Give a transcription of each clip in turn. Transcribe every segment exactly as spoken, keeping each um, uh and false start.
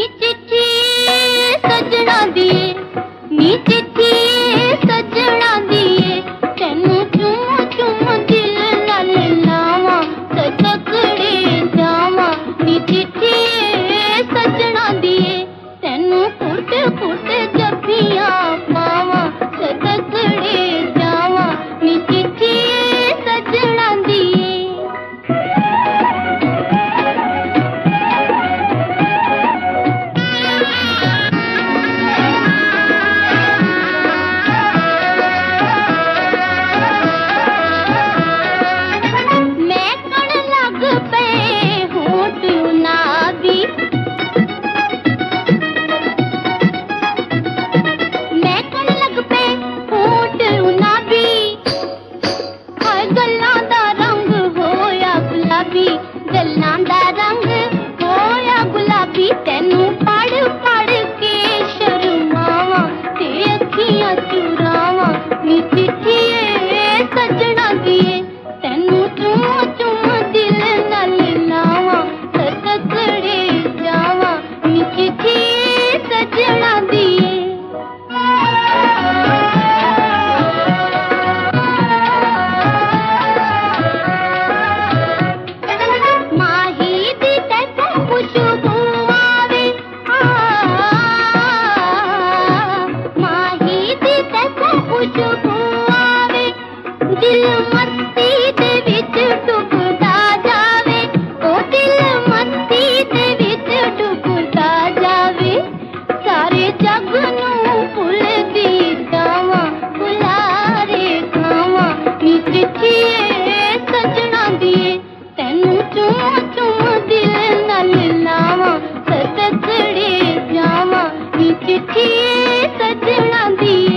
नी चिट्ठी सजना दिए, नी चिट्ठी सजना दिए, तेनू चुम चुम दिल नाल लावां, सजकड़े जावां। नी चिट्ठी सजना दिए, तेनू कुट कुट जफ्फियां पावां, सजकड़े जावां। नी चिट्ठी सजना दिए। गल्लां दा रंग होया गुलाबी, तेनू पढ़ पढ़ के शर्मावां ते अखियां चुरावां। नी चिट्ठी सजना दिए, तेनू चुम चुम दिल नाल लावां, सजकड़े जावां। नी चिट्ठी सजना दिए। दिल मस्ती दे विच डुबदा जावे, ओ दिल मस्ती दे विच डुबदा जावे। सारे जग नूं भुलदी जावां, भुलारे खावां। नी चिट्ठी सजना दिए, तेनू चुम चुम दिल नाल लावां, सजकड़े जावां। नी चिट्ठी सजना दिए।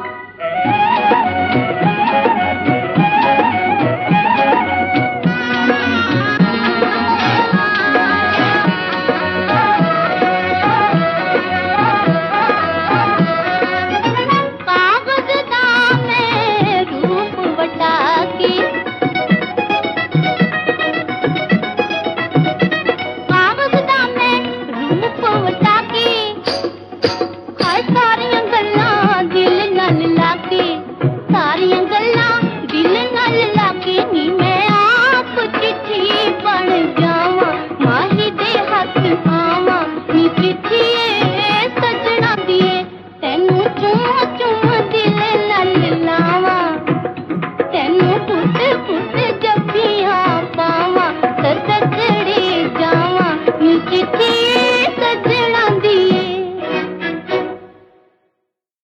सारियां गल्लां दिल नाल लाके, सारियां गल्लां दिल नाल लाके, नी मैं आप चिट्ठी बन जावां, माही दे हथ आवां। नी चिट्ठी सजना दिए, तेनू चुम चुम दिल नाल लावां, तेनू कुट कुट जफ्फियां पावां, सजकड़े जावां। नी चिट्ठी